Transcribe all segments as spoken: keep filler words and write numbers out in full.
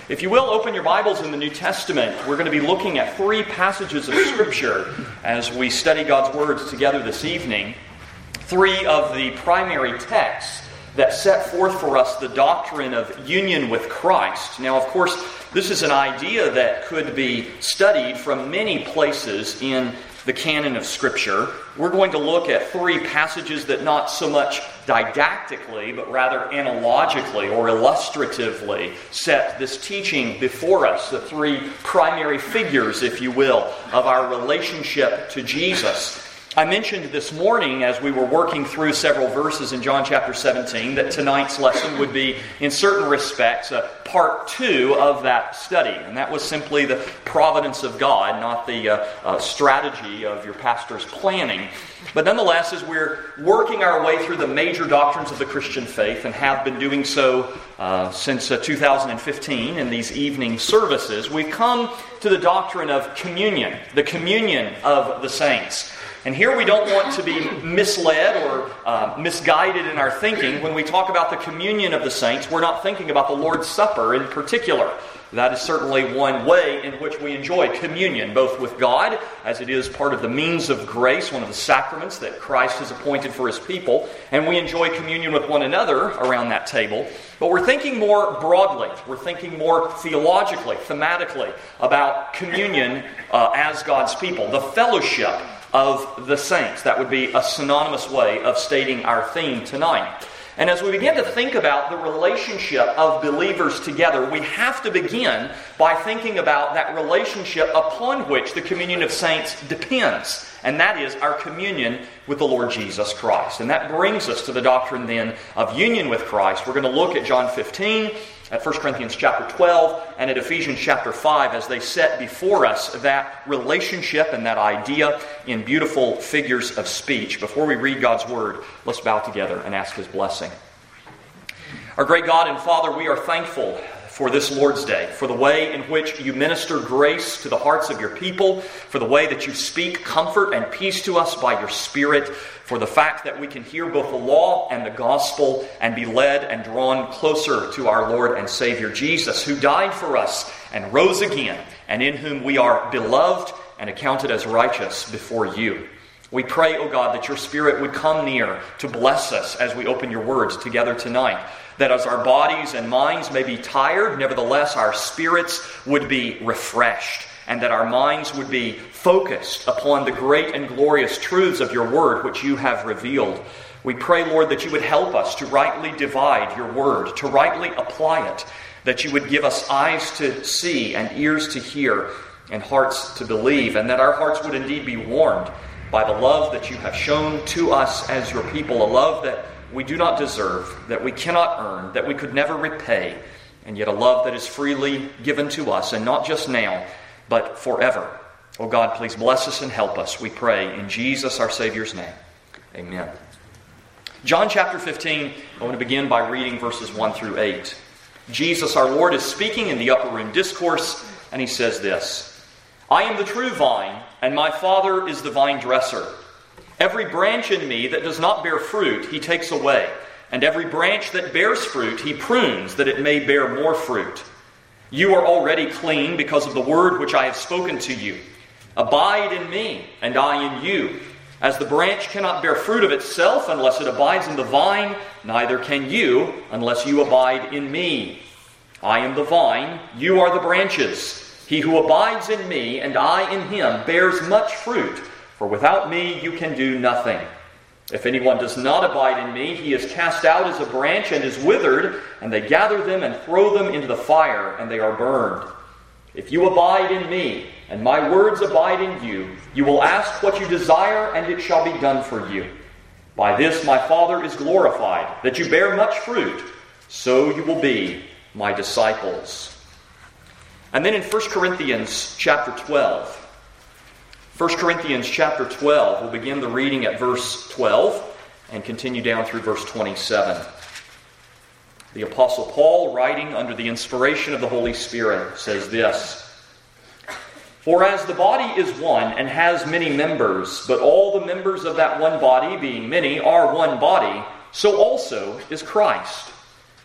If you will, open your Bibles in the New Testament. We're going to be looking at three passages of Scripture as we study God's Word together this evening. Three of the primary texts that set forth for us the doctrine of union with Christ. Now, of course, this is an idea that could be studied from many places in the canon of Scripture. We're going to look at three passages that not so much didactically, but rather analogically or illustratively set this teaching before us, the three primary figures, if you will, of our relationship to Jesus. I mentioned this morning as we were working through several verses in John chapter seventeen that tonight's lesson would be, in certain respects, a part two of that study. And that was simply the providence of God, not the uh, uh, strategy of your pastor's planning. But nonetheless, as we're working our way through the major doctrines of the Christian faith, and have been doing so uh, since uh, two thousand fifteen in these evening services, we've come to the doctrine of communion, the communion of the saints. And here we don't want to be misled or uh, misguided in our thinking. When we talk about the communion of the saints, we're not thinking about the Lord's Supper in particular. That is certainly one way in which we enjoy communion, both with God, as it is part of the means of grace, one of the sacraments that Christ has appointed for His people, and we enjoy communion with one another around that table. But we're thinking more broadly, we're thinking more theologically, thematically, about communion uh, as God's people, the fellowship of the saints. That would be a synonymous way of stating our theme tonight. And as we begin to think about the relationship of believers together, we have to begin by thinking about that relationship upon which the communion of saints depends. And that is our communion with the Lord Jesus Christ. And that brings us to the doctrine then of union with Christ. We're going to look at John fifteen, at First Corinthians chapter twelve, and at Ephesians chapter five as they set before us that relationship and that idea in beautiful figures of speech. Before we read God's Word, let's bow together and ask His blessing. Our great God and Father, we are thankful for this Lord's Day, for the way in which you minister grace to the hearts of your people, for the way that you speak comfort and peace to us by your Spirit, for the fact that we can hear both the law and the gospel and be led and drawn closer to our Lord and Savior Jesus, who died for us and rose again, and in whom we are beloved and accounted as righteous before you. We pray, O God, that your Spirit would come near to bless us as we open your words together tonight, that as our bodies and minds may be tired, nevertheless our spirits would be refreshed, and that our minds would be focused upon the great and glorious truths of your word which you have revealed. We pray, Lord, that you would help us to rightly divide your word, to rightly apply it, that you would give us eyes to see and ears to hear and hearts to believe, and that our hearts would indeed be warmed by the love that you have shown to us as your people, a love that we do not deserve, that we cannot earn, that we could never repay, and yet a love that is freely given to us, and not just now, but forever. Oh God, please bless us and help us, we pray, in Jesus our Savior's name. Amen. John chapter fifteen, I want to begin by reading verses one through eight. Jesus, our Lord, is speaking in the upper room discourse, and he says this: I am the true vine, and my Father is the vine dresser. Every branch in me that does not bear fruit, he takes away. And every branch that bears fruit, he prunes, that it may bear more fruit. You are already clean because of the word which I have spoken to you. Abide in me, and I in you. As the branch cannot bear fruit of itself unless it abides in the vine, neither can you unless you abide in me. I am the vine, you are the branches. He who abides in me, and I in him, bears much fruit. For without me you can do nothing. If anyone does not abide in me, he is cast out as a branch and is withered, and they gather them and throw them into the fire, and they are burned. If you abide in me, and my words abide in you, you will ask what you desire, and it shall be done for you. By this my Father is glorified, that you bear much fruit, so you will be my disciples. And then in First Corinthians chapter twelve, First Corinthians chapter twelve, we'll begin the reading at verse twelve and continue down through verse twenty-seven. The Apostle Paul, writing under the inspiration of the Holy Spirit, says this: For as the body is one and has many members, but all the members of that one body, being many, are one body, so also is Christ.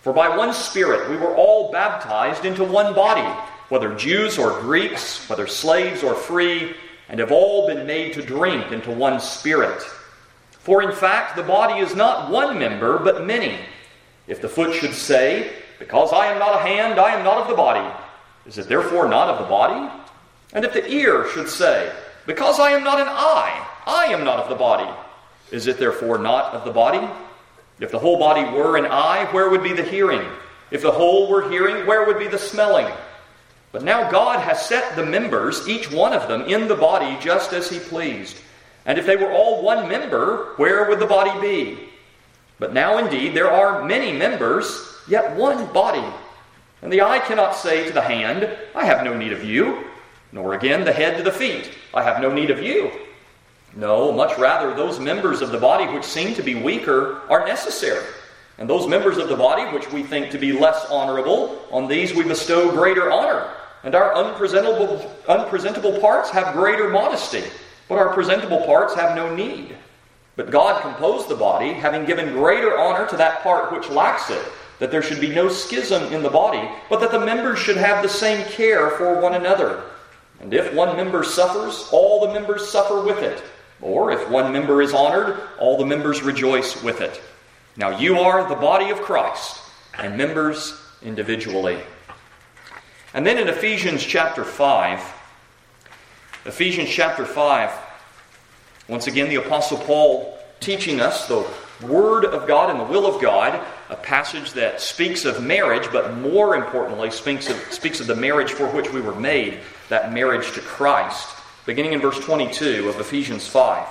For by one Spirit we were all baptized into one body, whether Jews or Greeks, whether slaves or free, and have all been made to drink into one Spirit. For in fact the body is not one member, but many. If the foot should say, because I am not a hand, I am not of the body, is it therefore not of the body? And if the ear should say, because I am not an eye, I am not of the body, is it therefore not of the body? If the whole body were an eye, where would be the hearing? If the whole were hearing, where would be the smelling? But now God has set the members, each one of them, in the body just as He pleased. And if they were all one member, where would the body be? But now indeed there are many members, yet one body. And the eye cannot say to the hand, I have no need of you, nor again the head to the feet, I have no need of you. No, much rather those members of the body which seem to be weaker are necessary. And those members of the body which we think to be less honorable, on these we bestow greater honor. And our unpresentable, unpresentable parts have greater modesty, but our presentable parts have no need. But God composed the body, having given greater honor to that part which lacks it, that there should be no schism in the body, but that the members should have the same care for one another. And if one member suffers, all the members suffer with it. Or if one member is honored, all the members rejoice with it. Now you are the body of Christ, and members individually. And then in Ephesians chapter five, Ephesians chapter five, once again the Apostle Paul teaching us the Word of God and the will of God, a passage that speaks of marriage, but more importantly speaks of, speaks of the marriage for which we were made, that marriage to Christ. Beginning in verse twenty-two of Ephesians five.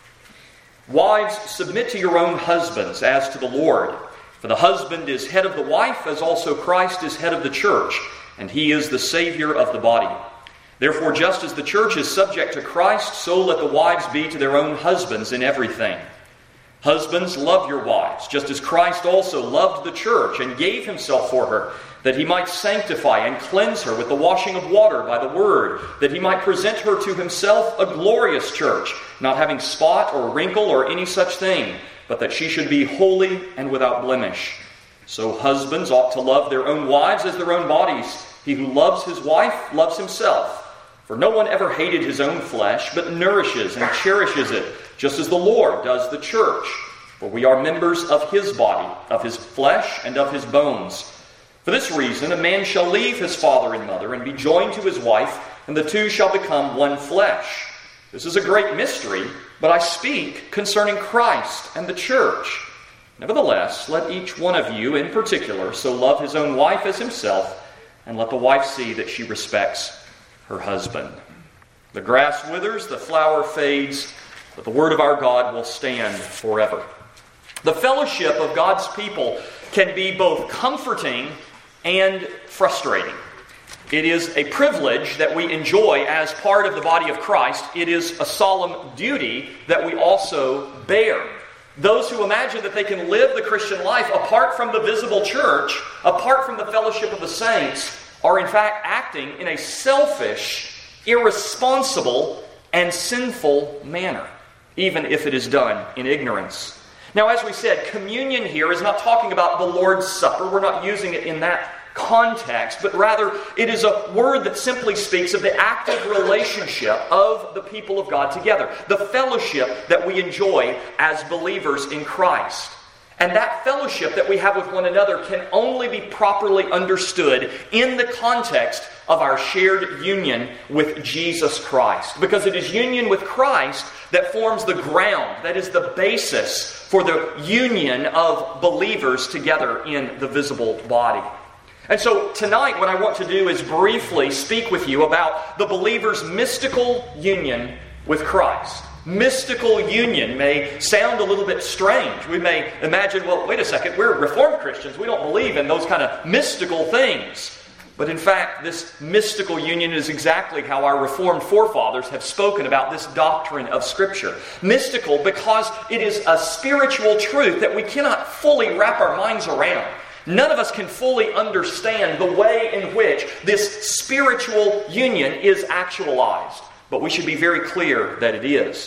Wives, submit to your own husbands as to the Lord. For the husband is head of the wife, as also Christ is head of the church, and He is the Savior of the body. Therefore, just as the church is subject to Christ, so let the wives be to their own husbands in everything. Husbands, love your wives, just as Christ also loved the church and gave Himself for her, that He might sanctify and cleanse her with the washing of water by the Word, that He might present her to Himself a glorious church, not having spot or wrinkle or any such thing, but that she should be holy and without blemish. So husbands ought to love their own wives as their own bodies. He who loves his wife loves himself. For no one ever hated his own flesh, but nourishes and cherishes it, just as the Lord does the church. For we are members of His body, of His flesh, and of His bones. For this reason, a man shall leave his father and mother, and be joined to his wife, and the two shall become one flesh. This is a great mystery, but I speak concerning Christ and the church. Nevertheless, let each one of you in particular so love his own wife as himself, and let the wife see that she respects her husband. The grass withers, the flower fades, but the word of our God will stand forever. The fellowship of God's people can be both comforting and frustrating. It is a privilege that we enjoy as part of the body of Christ. It is a solemn duty that we also bear. Those who imagine that they can live the Christian life apart from the visible church, apart from the fellowship of the saints, are in fact acting in a selfish, irresponsible, and sinful manner, even if it is done in ignorance. Now, as we said, communion here is not talking about the Lord's Supper. We're not using it in that context, but rather it is a word that simply speaks of the active relationship of the people of God together, the fellowship that we enjoy as believers in Christ. And that fellowship that we have with one another can only be properly understood in the context of our shared union with Jesus Christ. Because it is union with Christ that forms the ground, that is the basis for the union of believers together in the visible body. And so tonight what I want to do is briefly speak with you about the believer's mystical union with Christ. Mystical union may sound a little bit strange. We may imagine, well, wait a second, we're Reformed Christians. We don't believe in those kind of mystical things. But in fact, this mystical union is exactly how our Reformed forefathers have spoken about this doctrine of Scripture. Mystical because it is a spiritual truth that we cannot fully wrap our minds around. None of us can fully understand the way in which this spiritual union is actualized. But we should be very clear that it is.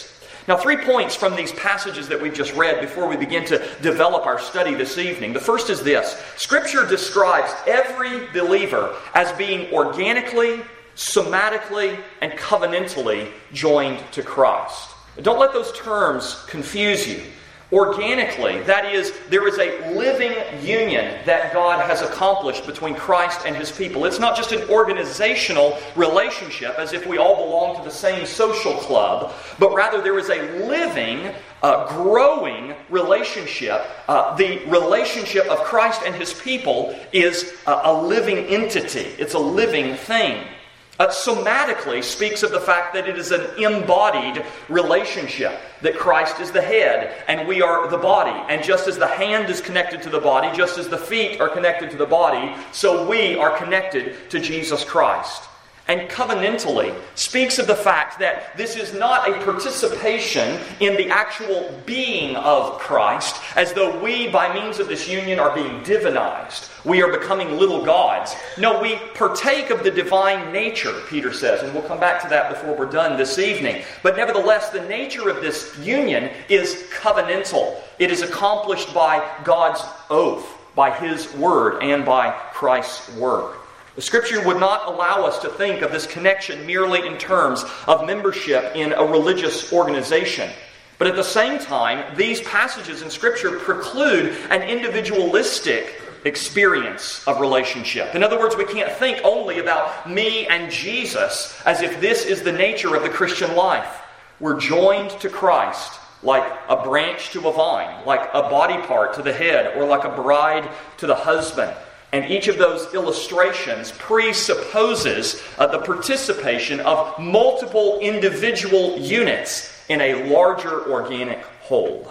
Now, three points from these passages that we've just read before we begin to develop our study this evening. The first is this. Scripture describes every believer as being organically, somatically, and covenantally joined to Christ. Don't let those terms confuse you. Organically, that is, there is a living union that God has accomplished between Christ and His people. It's not just an organizational relationship as if we all belong to the same social club, but rather there is a living, uh, growing relationship. Uh, the relationship of Christ and His people is a, a living entity. It's a living thing. Uh, somatically speaks of the fact that it is an embodied relationship, that Christ is the head and we are the body. And just as the hand is connected to the body, just as the feet are connected to the body, so we are connected to Jesus Christ. And covenantally speaks of the fact that this is not a participation in the actual being of Christ, as though we, by means of this union, are being divinized. We are becoming little gods. No, we partake of the divine nature, Peter says, and we'll come back to that before we're done this evening. But nevertheless, the nature of this union is covenantal. It is accomplished by God's oath, by His word, and by Christ's work. The Scripture would not allow us to think of this connection merely in terms of membership in a religious organization. But at the same time, these passages in Scripture preclude an individualistic experience of relationship. In other words, we can't think only about me and Jesus as if this is the nature of the Christian life. We're joined to Christ like a branch to a vine, like a body part to the head, or like a bride to the husband. And each of those illustrations presupposes uh, the participation of multiple individual units in a larger organic whole.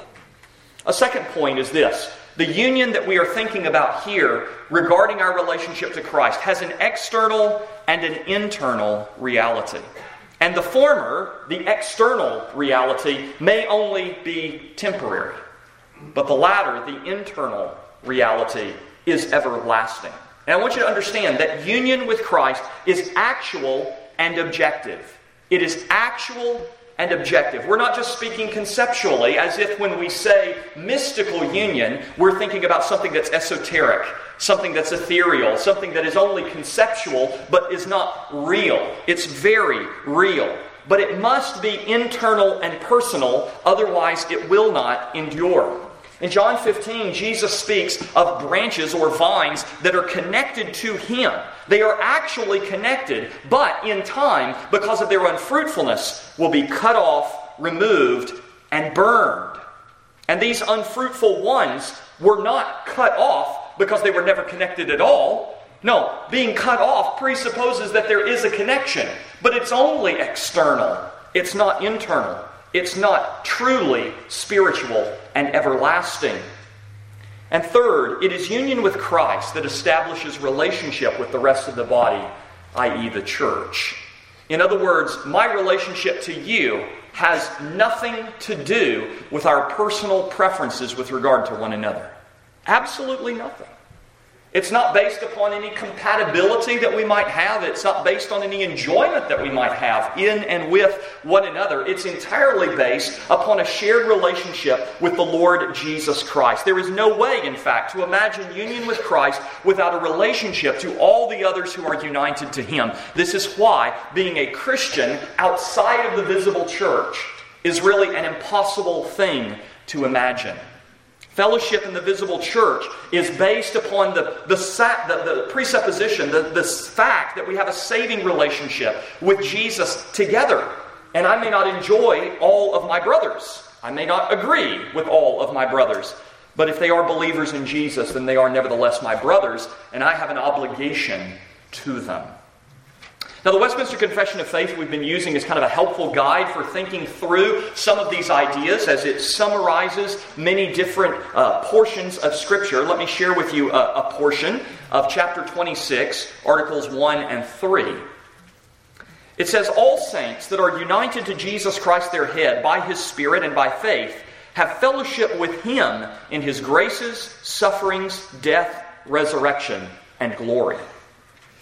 A second point is this. The union that we are thinking about here regarding our relationship to Christ has an external and an internal reality. And the former, the external reality, may only be temporary. But the latter, the internal reality, is everlasting. And I want you to understand that union with Christ is actual and objective. It is actual and objective. We're not just speaking conceptually, as if when we say mystical union, we're thinking about something that's esoteric, something that's ethereal, something that is only conceptual but is not real. It's very real. But it must be internal and personal, otherwise it will not endure. In John fifteen, Jesus speaks of branches or vines that are connected to Him. They are actually connected, but in time, because of their unfruitfulness, will be cut off, removed, and burned. And these unfruitful ones were not cut off because they were never connected at all. No, being cut off presupposes that there is a connection, but it's only external. It's not internal. It's not truly spiritual and everlasting. And third, it is union with Christ that establishes relationship with the rest of the body, that is the church. In other words, my relationship to you has nothing to do with our personal preferences with regard to one another. Absolutely nothing. It's not based upon any compatibility that we might have. It's not based on any enjoyment that we might have in and with one another. It's entirely based upon a shared relationship with the Lord Jesus Christ. There is no way, in fact, to imagine union with Christ without a relationship to all the others who are united to Him. This is why being a Christian outside of the visible church is really an impossible thing to imagine. Fellowship in the visible church is based upon the, the, the, the presupposition, the, the fact that we have a saving relationship with Jesus together. And I may not enjoy all of my brothers. I may not agree with all of my brothers. But if they are believers in Jesus, then they are nevertheless my brothers, and I have an obligation to them. Now, the Westminster Confession of Faith we've been using is kind of a helpful guide for thinking through some of these ideas as it summarizes many different uh, portions of Scripture. Let me share with you a, a portion of chapter twenty-six, articles one and three. It says, "All saints that are united to Jesus Christ their head by His Spirit and by faith have fellowship with Him in His graces, sufferings, death, resurrection, and glory."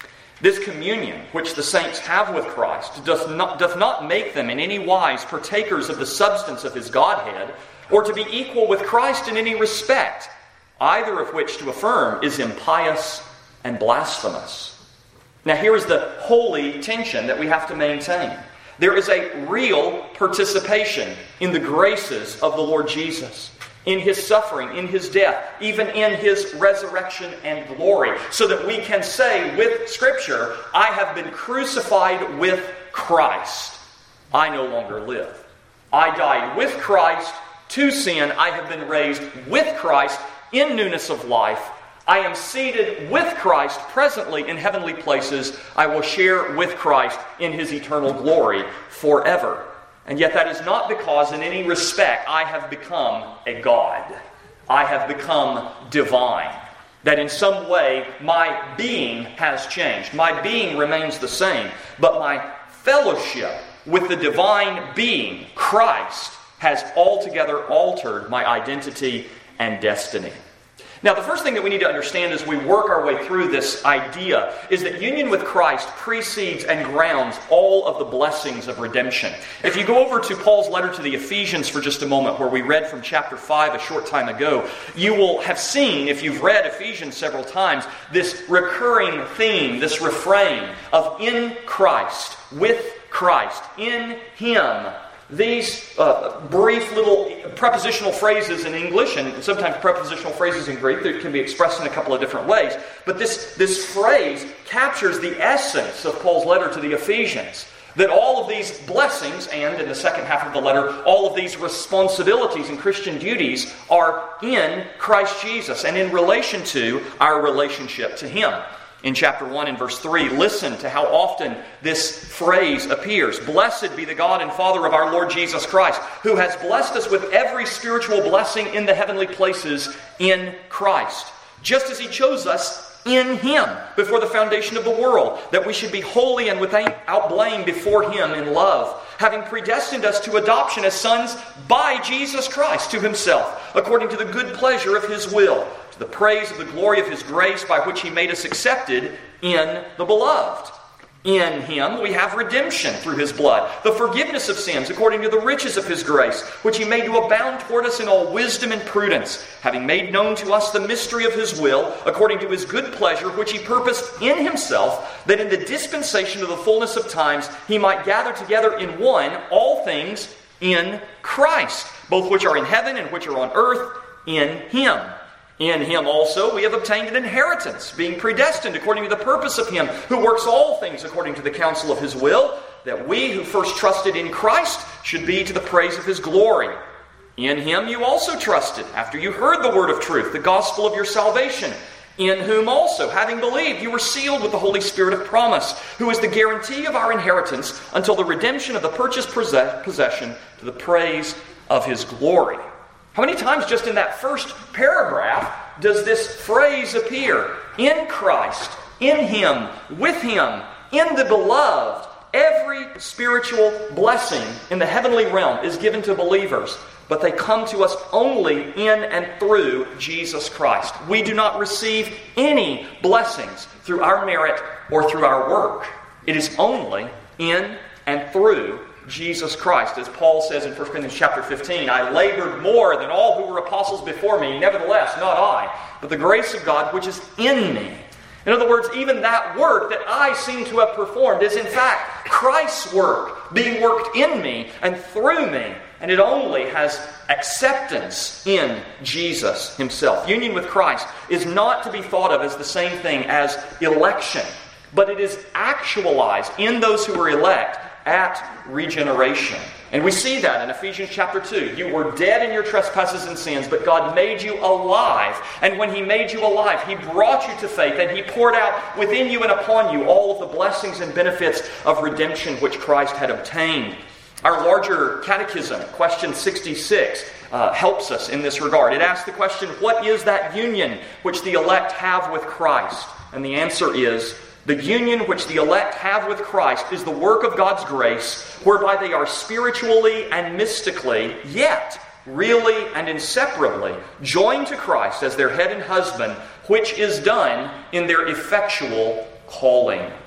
This communion which the saints have with Christ does not, doth not make them in any wise partakers of the substance of his Godhead, or to be equal with Christ in any respect, either of which to affirm is impious and blasphemous. Now here is the holy tension that we have to maintain. There is a real participation in the graces of the Lord Jesus, in his suffering, in his death, even in his resurrection and glory, so that we can say with Scripture, I have been crucified with Christ. I no longer live. I died with Christ to sin. I have been raised with Christ in newness of life. I am seated with Christ presently in heavenly places. I will share with Christ in his eternal glory forever. And yet that is not because in any respect I have become a God. I have become divine. That in some way my being has changed. My being remains the same, but my fellowship with the divine being, Christ, has altogether altered my identity and destiny. Now, the first thing that we need to understand as we work our way through this idea is that union with Christ precedes and grounds all of the blessings of redemption. If you go over to Paul's letter to the Ephesians for just a moment, where we read from chapter five a short time ago, you will have seen, if you've read Ephesians several times, this recurring theme, this refrain of in Christ, with Christ, in Him. These uh, brief little prepositional phrases in English, and sometimes prepositional phrases in Greek, that can be expressed in a couple of different ways. But this, this phrase captures the essence of Paul's letter to the Ephesians. That all of these blessings, and in the second half of the letter, all of these responsibilities and Christian duties are in Christ Jesus and in relation to our relationship to Him. In chapter one and verse three, listen to how often this phrase appears. Blessed be the God and Father of our Lord Jesus Christ, who has blessed us with every spiritual blessing in the heavenly places in Christ, just as He chose us in Him before the foundation of the world, that we should be holy and without blame before Him in love, having predestined us to adoption as sons by Jesus Christ to Himself, according to the good pleasure of His will, to the praise of the glory of His grace, by which He made us accepted in the Beloved. In Him we have redemption through His blood, the forgiveness of sins according to the riches of His grace, which He made to abound toward us in all wisdom and prudence, having made known to us the mystery of His will, according to His good pleasure, which He purposed in Himself, that in the dispensation of the fullness of times He might gather together in one all things in Christ, both which are in heaven and which are on earth, in Him. In Him also we have obtained an inheritance, being predestined according to the purpose of Him who works all things according to the counsel of His will, that we who first trusted in Christ should be to the praise of His glory. In Him you also trusted, after you heard the word of truth, the gospel of your salvation, in whom also, having believed, you were sealed with the Holy Spirit of promise, who is the guarantee of our inheritance until the redemption of the purchased possession, to the praise of His glory. How many times just in that first paragraph does this phrase appear? In Christ, in Him, with Him, in the Beloved. Every spiritual blessing in the heavenly realm is given to believers, but they come to us only in and through Jesus Christ. We do not receive any blessings through our merit or through our work. It is only in and through Jesus Christ. As Paul says in First Corinthians chapter fifteen, I labored more than all who were apostles before me. Nevertheless, not I, but the grace of God which is in me. In other words, even that work that I seem to have performed is in fact Christ's work being worked in me and through me. And it only has acceptance in Jesus Himself. Union with Christ is not to be thought of as the same thing as election, but it is actualized in those who are elect at regeneration. And we see that in Ephesians chapter two. You were dead in your trespasses and sins, but God made you alive. And when He made you alive, He brought you to faith, and He poured out within you and upon you all of the blessings and benefits of redemption which Christ had obtained. Our larger catechism, question sixty-six, uh, helps us in this regard. It asks the question, what is that union which the elect have with Christ? And the answer is, the union which the elect have with Christ is the work of God's grace, whereby they are spiritually and mystically, yet really and inseparably, joined to Christ as their head and husband, which is done in their effectual calling.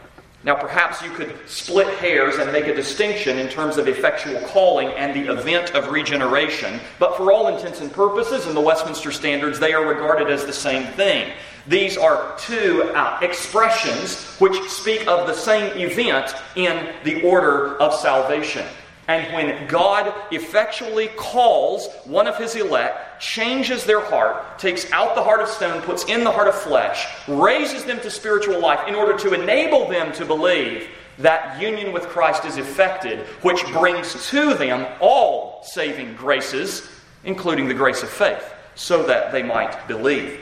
Now, perhaps you could split hairs and make a distinction in terms of effectual calling and the event of regeneration, but for all intents and purposes, in the Westminster Standards, they are regarded as the same thing. These are two uh, expressions which speak of the same event in the order of salvation. And when God effectually calls one of His elect, changes their heart, takes out the heart of stone, puts in the heart of flesh, raises them to spiritual life in order to enable them to believe, that union with Christ is effected, which brings to them all saving graces, including the grace of faith, so that they might believe.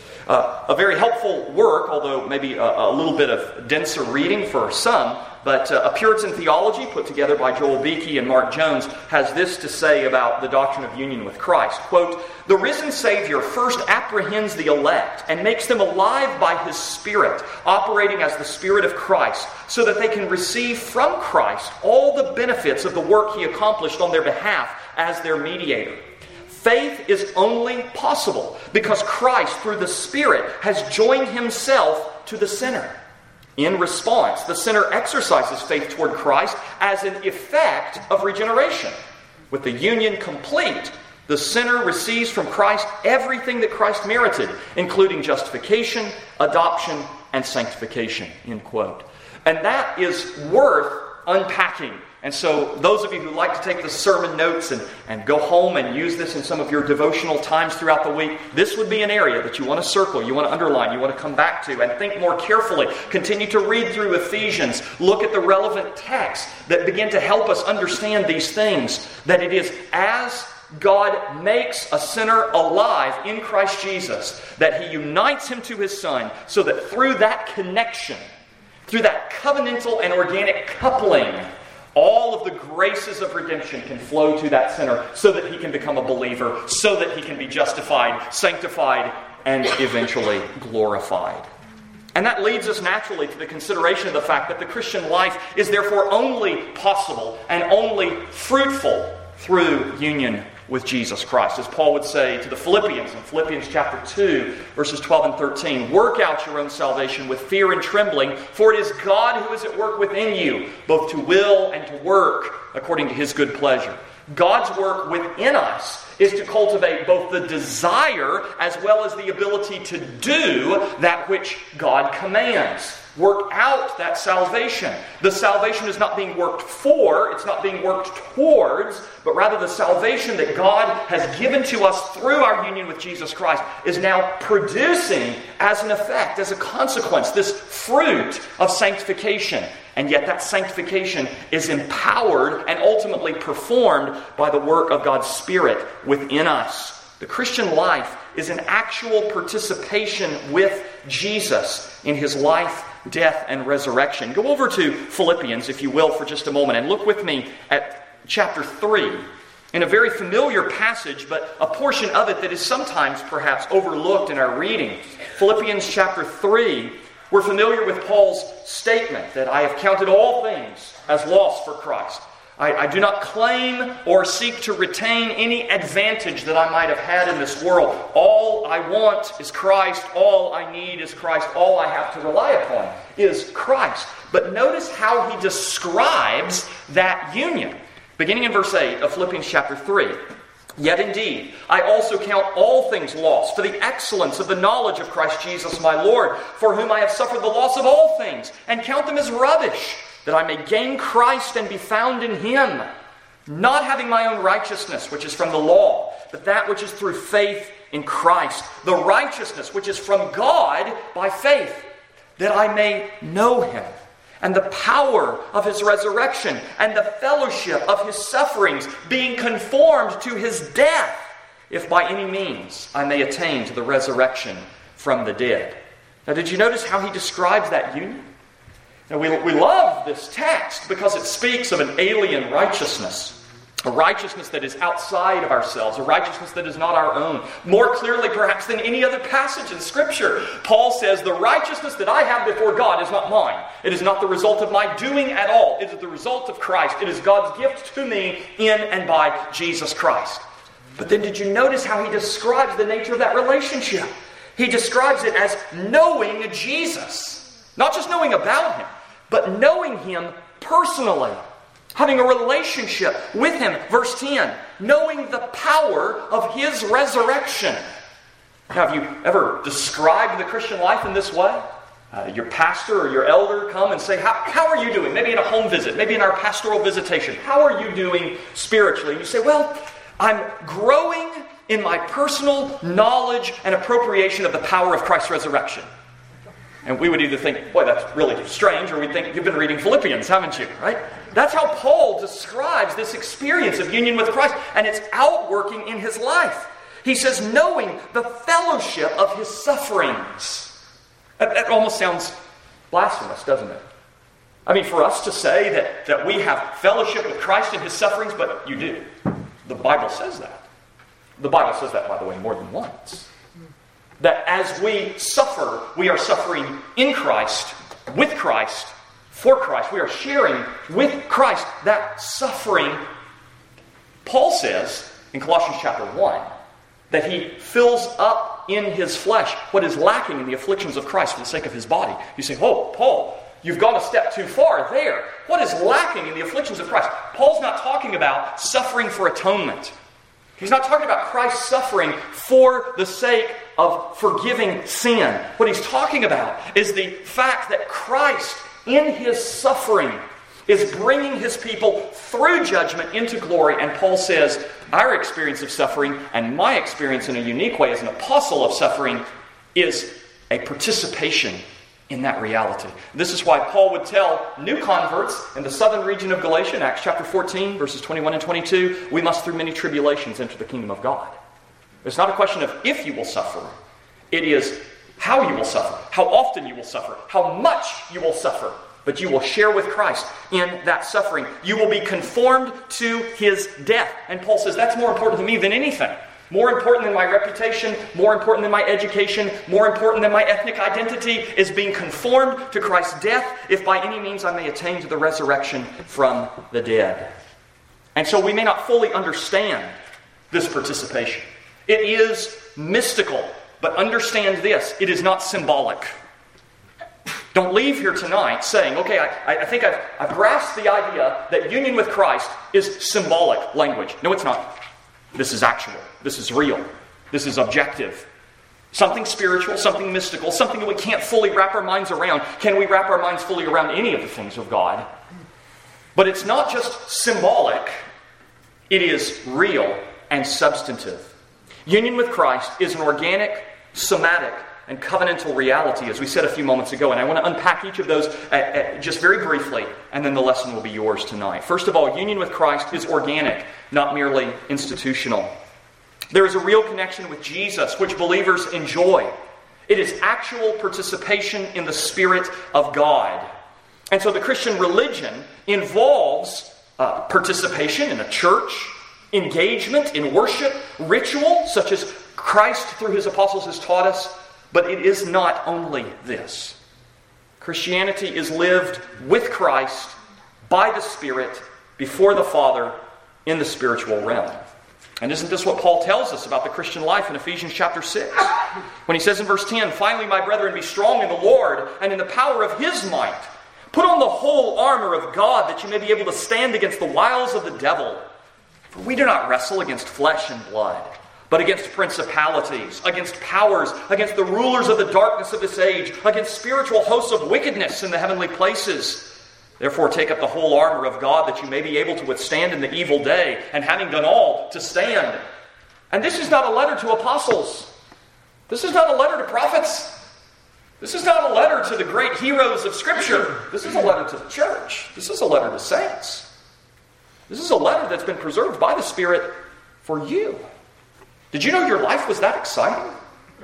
Uh, a very helpful work, although maybe a, a little bit of denser reading for some, but uh, a Puritan theology put together by Joel Beeke and Mark Jones has this to say about the doctrine of union with Christ. Quote, "The risen Savior first apprehends the elect and makes them alive by His Spirit, operating as the Spirit of Christ, so that they can receive from Christ all the benefits of the work He accomplished on their behalf as their mediator. Faith is only possible because Christ, through the Spirit, has joined Himself to the sinner. In response, the sinner exercises faith toward Christ as an effect of regeneration. With the union complete, the sinner receives from Christ everything that Christ merited, including justification, adoption, and sanctification." End quote. And that is worth unpacking. And so those of you who like to take the sermon notes and, and go home and use this in some of your devotional times throughout the week, this would be an area that you want to circle, you want to underline, you want to come back to and think more carefully. Continue to read through Ephesians. Look at the relevant texts that begin to help us understand these things. That it is as God makes a sinner alive in Christ Jesus, that He unites him to His Son, so that through that connection, through that covenantal and organic coupling, all of the graces of redemption can flow to that sinner so that he can become a believer, so that he can be justified, sanctified, and eventually glorified. And that leads us naturally to the consideration of the fact that the Christian life is therefore only possible and only fruitful through union with Jesus Christ. As Paul would say to the Philippians in Philippians chapter two, verses twelve and thirteen, "Work out your own salvation with fear and trembling, for it is God who is at work within you, both to will and to work according to His good pleasure." God's work within us is to cultivate both the desire as well as the ability to do that which God commands. Work out that salvation. The salvation is not being worked for, it's not being worked towards, but rather the salvation that God has given to us through our union with Jesus Christ is now producing as an effect, as a consequence, this fruit of sanctification. And yet that sanctification is empowered and ultimately performed by the work of God's Spirit within us. The Christian life is an actual participation with Jesus in His life, death, and resurrection. Go over to Philippians, if you will, for just a moment, and look with me at chapter three. In a very familiar passage, but a portion of it that is sometimes perhaps overlooked in our reading. Philippians chapter three, we're familiar with Paul's statement that I have counted all things as loss for Christ. I, I do not claim or seek to retain any advantage that I might have had in this world. All I want is Christ. All I need is Christ. All I have to rely upon is Christ. But notice how he describes that union. Beginning in verse eight of Philippians chapter three. "Yet indeed, I also count all things lost for the excellence of the knowledge of Christ Jesus my Lord, for whom I have suffered the loss of all things, and count them as rubbish, that I may gain Christ and be found in Him, not having my own righteousness, which is from the law, but that which is through faith in Christ, the righteousness which is from God by faith, that I may know Him, and the power of His resurrection, and the fellowship of His sufferings, being conformed to His death, if by any means I may attain to the resurrection from the dead." Now, did you notice how he describes that union? Now, we, we love this text because it speaks of an alien righteousness, a righteousness that is outside of ourselves, a righteousness that is not our own. More clearly, perhaps, than any other passage in Scripture, Paul says, the righteousness that I have before God is not mine. It is not the result of my doing at all. It is the result of Christ. It is God's gift to me in and by Jesus Christ. But then did you notice how he describes the nature of that relationship? He describes it as knowing Jesus. Not just knowing about Him, but knowing Him personally. Having a relationship with Him. Verse ten, knowing the power of His resurrection. Now, have you ever described the Christian life in this way? Uh, your pastor or your elder come and say, how, how are you doing? Maybe in a home visit, maybe in our pastoral visitation. How are you doing spiritually? And you say, well, I'm growing in my personal knowledge and appropriation of the power of Christ's resurrection. And we would either think, boy, that's really strange, or we'd think, you've been reading Philippians, haven't you? Right? That's how Paul describes this experience of union with Christ, and it's outworking in his life. He says, knowing the fellowship of His sufferings. That, that almost sounds blasphemous, doesn't it? I mean, for us to say that, that we have fellowship with Christ in His sufferings, but you do. The Bible says that. The Bible says that, by the way, more than once. That as we suffer, we are suffering in Christ, with Christ, for Christ. We are sharing with Christ that suffering. Paul says in Colossians chapter one that he fills up in his flesh what is lacking in the afflictions of Christ for the sake of His body. You say, oh, Paul, you've gone a step too far there. What is lacking in the afflictions of Christ? Paul's not talking about suffering for atonement. He's not talking about Christ suffering for the sake of forgiving sin. What he's talking about is the fact that Christ, in His suffering, is bringing His people through judgment into glory. And Paul says, our experience of suffering, and my experience in a unique way as an apostle of suffering, is a participation in that reality. This is why Paul would tell new converts in the southern region of Galatia, in Acts chapter fourteen, verses twenty-one and twenty-two, we must through many tribulations enter the kingdom of God. It's not a question of if you will suffer. It is how you will suffer, how often you will suffer, how much you will suffer. But you will share with Christ in that suffering. You will be conformed to His death. And Paul says, that's more important to me than anything. More important than my reputation, more important than my education, more important than my ethnic identity is being conformed to Christ's death, if by any means I may attain to the resurrection from the dead. And so we may not fully understand this participation. It is mystical, but understand this, it is not symbolic. Don't leave here tonight saying, okay, I, I think I've, I've grasped the idea that union with Christ is symbolic language. No, it's not. This is actual. This is real. This is objective. Something spiritual, something mystical, something that we can't fully wrap our minds around. Can we wrap our minds fully around any of the things of God? But it's not just symbolic. It is real and substantive. Union with Christ is an organic, somatic, and covenantal reality, as we said a few moments ago. And I want to unpack each of those uh, uh, just very briefly, and then the lesson will be yours tonight. First of all, union with Christ is organic, not merely institutional. There is a real connection with Jesus, which believers enjoy. It is actual participation in the Spirit of God. And so the Christian religion involves uh, participation in a church, engagement in worship, ritual, such as Christ through His apostles has taught us. But it is not only this. Christianity is lived with Christ, by the Spirit, before the Father, in the spiritual realm. And isn't this what Paul tells us about the Christian life in Ephesians chapter six? When he says in verse ten, finally, my brethren, be strong in the Lord and in the power of His might. Put on the whole armor of God, that you may be able to stand against the wiles of the devil. For we do not wrestle against flesh and blood, but against principalities, against powers, against the rulers of the darkness of this age, against spiritual hosts of wickedness in the heavenly places. Therefore take up the whole armor of God, that you may be able to withstand in the evil day, and having done all, to stand. And this is not a letter to apostles. This is not a letter to prophets. This is not a letter to the great heroes of Scripture. This is a letter to the church. This is a letter to saints. This is a letter that's been preserved by the Spirit for you. Did you know your life was that exciting?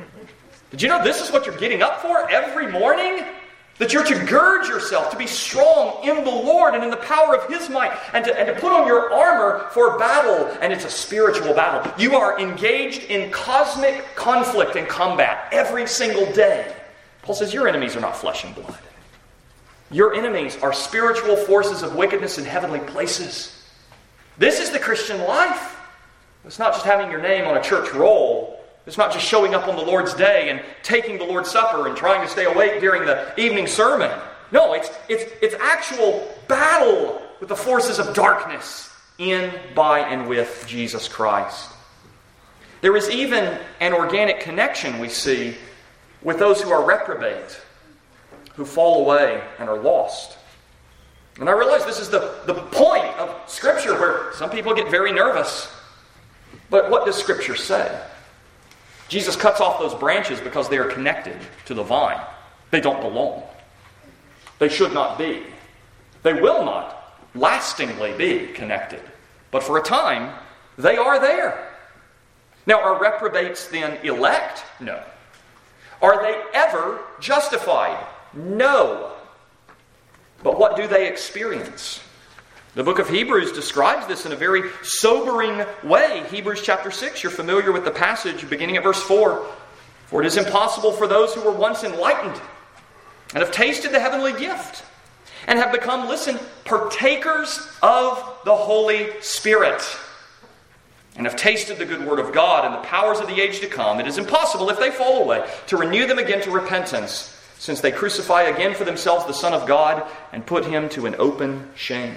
Did you know this is what you're getting up for every morning? That you're to gird yourself, to be strong in the Lord and in the power of His might, and to, and to put on your armor for battle. And it's a spiritual battle. You are engaged in cosmic conflict and combat every single day. Paul says your enemies are not flesh and blood. Your enemies are spiritual forces of wickedness in heavenly places. This is the Christian life. It's not just having your name on a church roll. It's not just showing up on the Lord's day and taking the Lord's Supper and trying to stay awake during the evening sermon. No, it's, it's, it's actual battle with the forces of darkness in, by, and with Jesus Christ. There is even an organic connection we see with those who are reprobate, who fall away and are lost. And I realize this is the, the point of Scripture where some people get very nervous. But what does Scripture say? Jesus cuts off those branches because they are connected to the vine. They don't belong. They should not be. They will not lastingly be connected. But for a time, they are there. Now, are reprobates then elect? No. Are they ever justified? No. But what do they experience? The book of Hebrews describes this in a very sobering way. Hebrews chapter six, you're familiar with the passage beginning at verse four. For it is impossible for those who were once enlightened and have tasted the heavenly gift and have become, listen, partakers of the Holy Spirit and have tasted the good word of God and the powers of the age to come. It is impossible, if they fall away, to renew them again to repentance, since they crucify again for themselves the Son of God and put him to an open shame.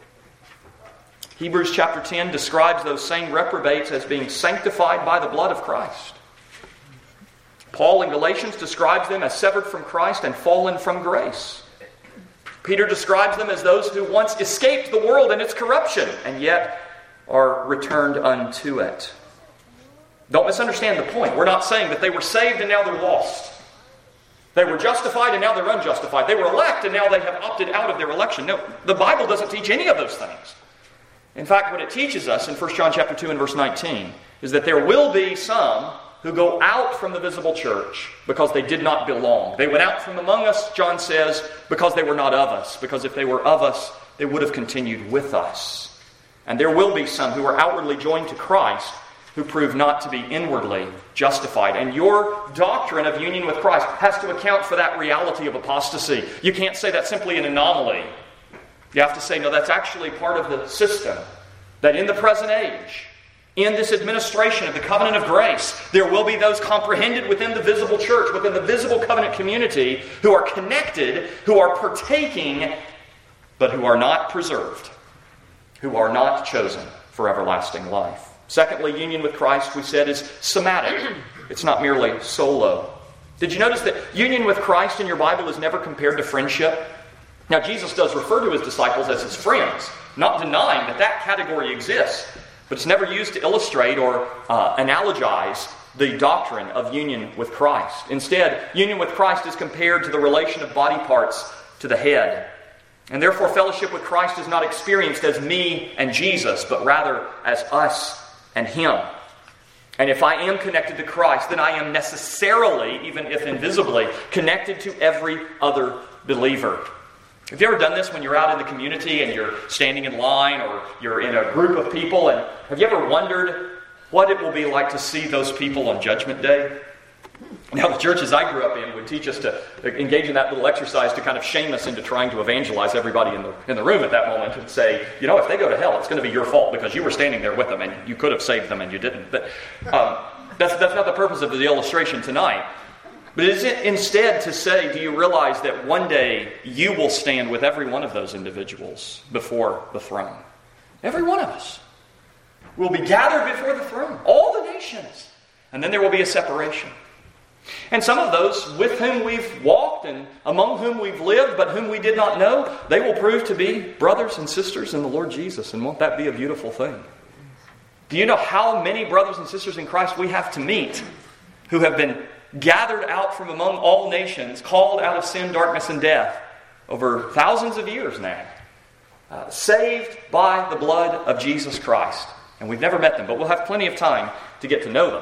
Hebrews chapter ten describes those same reprobates as being sanctified by the blood of Christ. Paul in Galatians describes them as severed from Christ and fallen from grace. Peter describes them as those who once escaped the world and its corruption and yet are returned unto it. Don't misunderstand the point. We're not saying that they were saved and now they're lost. They were justified and now they're unjustified. They were elect and now they have opted out of their election. No, the Bible doesn't teach any of those things. In fact, what it teaches us in First John chapter two and verse nineteen is that there will be some who go out from the visible church because they did not belong. They went out from among us, John says, because they were not of us. Because if they were of us, they would have continued with us. And there will be some who are outwardly joined to Christ who prove not to be inwardly justified. And your doctrine of union with Christ has to account for that reality of apostasy. You can't say that's simply an anomaly. You have to say, no, that's actually part of the system. That in the present age, in this administration of the covenant of grace, there will be those comprehended within the visible church, within the visible covenant community, who are connected, who are partaking, but who are not preserved, who are not chosen for everlasting life. Secondly, union with Christ, we said, is somatic. It's not merely solo. Did you notice that union with Christ in your Bible is never compared to friendship? Now, Jesus does refer to his disciples as his friends, not denying that that category exists. But it's never used to illustrate or uh, analogize the doctrine of union with Christ. Instead, union with Christ is compared to the relation of body parts to the head. And therefore, fellowship with Christ is not experienced as me and Jesus, but rather as us and him. And if I am connected to Christ, then I am necessarily, even if invisibly, connected to every other believer. Have you ever done this when you're out in the community and you're standing in line or you're in a group of people? And have you ever wondered what it will be like to see those people on Judgment Day? Now, the churches I grew up in would teach us to engage in that little exercise to kind of shame us into trying to evangelize everybody in the in the room at that moment and say, you know, if they go to hell, it's going to be your fault because you were standing there with them and you could have saved them and you didn't. But um, that's, that's not the purpose of the illustration tonight. But is it instead to say, do you realize that one day you will stand with every one of those individuals before the throne? Every one of us will be gathered before the throne. All the nations. And then there will be a separation. And some of those with whom we've walked and among whom we've lived, but whom we did not know, they will prove to be brothers and sisters in the Lord Jesus. And won't that be a beautiful thing? Do you know how many brothers and sisters in Christ we have to meet who have been gathered out from among all nations, called out of sin, darkness, and death over thousands of years now, uh, saved by the blood of Jesus Christ? And we've never met them, but we'll have plenty of time to get to know them.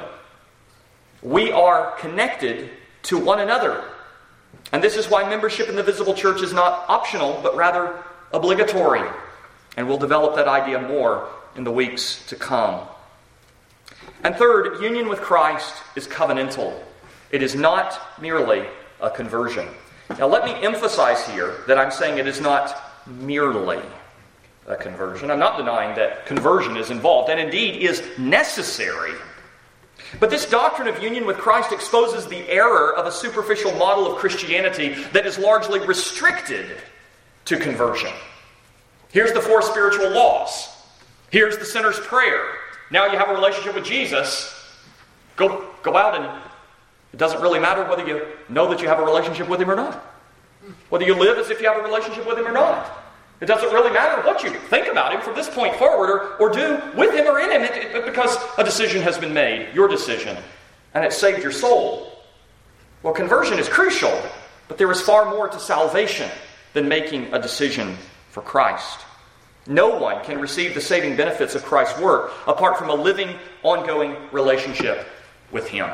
We are connected to one another. And this is why membership in the visible church is not optional, but rather obligatory. And we'll develop that idea more in the weeks to come. And third, union with Christ is covenantal. It is not merely a conversion. Now let me emphasize here that I'm saying it is not merely a conversion. I'm not denying that conversion is involved and indeed is necessary. But this doctrine of union with Christ exposes the error of a superficial model of Christianity that is largely restricted to conversion. Here's the four spiritual laws. Here's the sinner's prayer. Now you have a relationship with Jesus. Go, go out and it doesn't really matter whether you know that you have a relationship with Him or not. Whether you live as if you have a relationship with Him or not. It doesn't really matter what you think about Him from this point forward or, or do with Him or in Him it, it, because a decision has been made, your decision, and it saved your soul. Well, conversion is crucial, but there is far more to salvation than making a decision for Christ. No one can receive the saving benefits of Christ's work apart from a living, ongoing relationship with Him.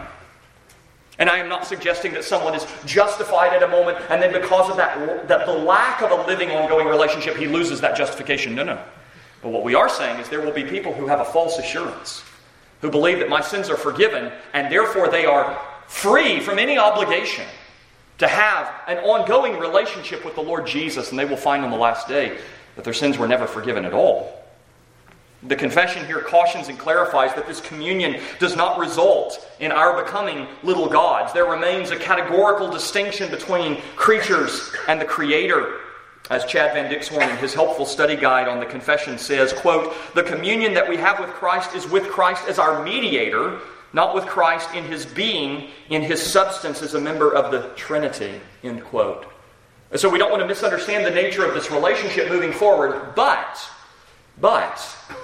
And I am not suggesting that someone is justified at a moment and then because of that, that the lack of a living, ongoing relationship, he loses that justification. No, no. But what we are saying is there will be people who have a false assurance, who believe that my sins are forgiven and therefore they are free from any obligation to have an ongoing relationship with the Lord Jesus, and they will find on the last day that their sins were never forgiven at all. The confession here cautions and clarifies that this communion does not result in our becoming little gods. There remains a categorical distinction between creatures and the Creator. As Chad Van Dixhorn in his helpful study guide on the confession says, quote, "The communion that we have with Christ is with Christ as our mediator, not with Christ in His being, in His substance as a member of the Trinity," end quote. And so we don't want to misunderstand the nature of this relationship moving forward, but, but,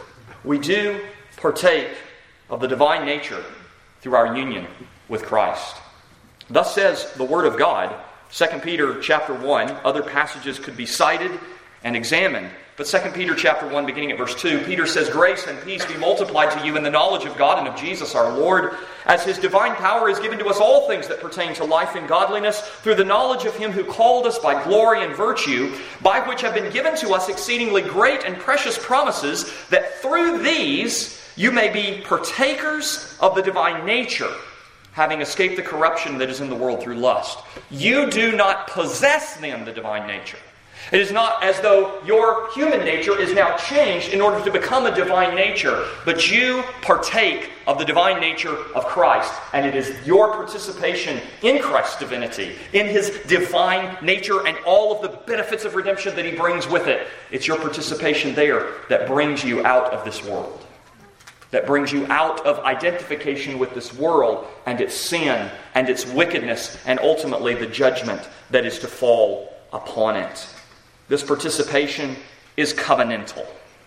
we do partake of the divine nature through our union with Christ. Thus says the Word of God, Second Peter chapter one. Other passages could be cited and examined. But Second Peter chapter one, beginning at verse two, Peter says, "Grace and peace be multiplied to you in the knowledge of God and of Jesus our Lord, as His divine power has given to us all things that pertain to life and godliness, through the knowledge of Him who called us by glory and virtue, by which have been given to us exceedingly great and precious promises, that through these you may be partakers of the divine nature, having escaped the corruption that is in the world through lust." You do not possess then the divine nature. It is not as though your human nature is now changed in order to become a divine nature, but you partake of the divine nature of Christ, and it is your participation in Christ's divinity, in His divine nature and all of the benefits of redemption that He brings with it. It's your participation there that brings you out of this world, that brings you out of identification with this world and its sin and its wickedness and ultimately the judgment that is to fall upon it. This participation is covenantal,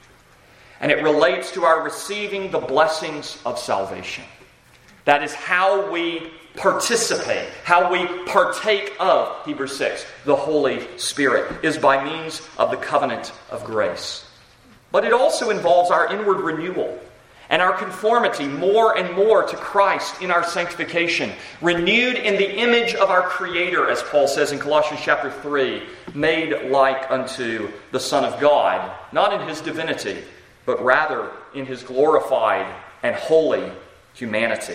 and it relates to our receiving the blessings of salvation. That is how we participate, how we partake of, Hebrews six, the Holy Spirit, is by means of the covenant of grace. But it also involves our inward renewal and our conformity more and more to Christ in our sanctification, renewed in the image of our Creator, as Paul says in Colossians chapter three, made like unto the Son of God, not in His divinity, but rather in His glorified and holy humanity.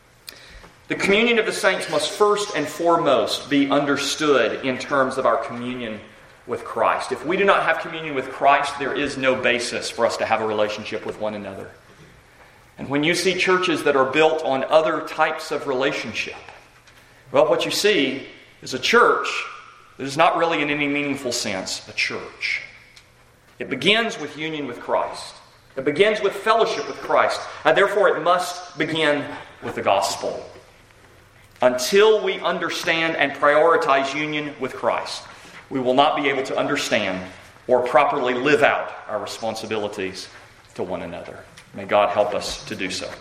The communion of the saints must first and foremost be understood in terms of our communion with Christ. If we do not have communion with Christ, there is no basis for us to have a relationship with one another. And when you see churches that are built on other types of relationship, well, what you see is a church that is not really in any meaningful sense a church. It begins with union with Christ. It begins with fellowship with Christ, and therefore it must begin with the gospel. Until we understand and prioritize union with Christ, we will not be able to understand or properly live out our responsibilities to one another. May God help us to do so.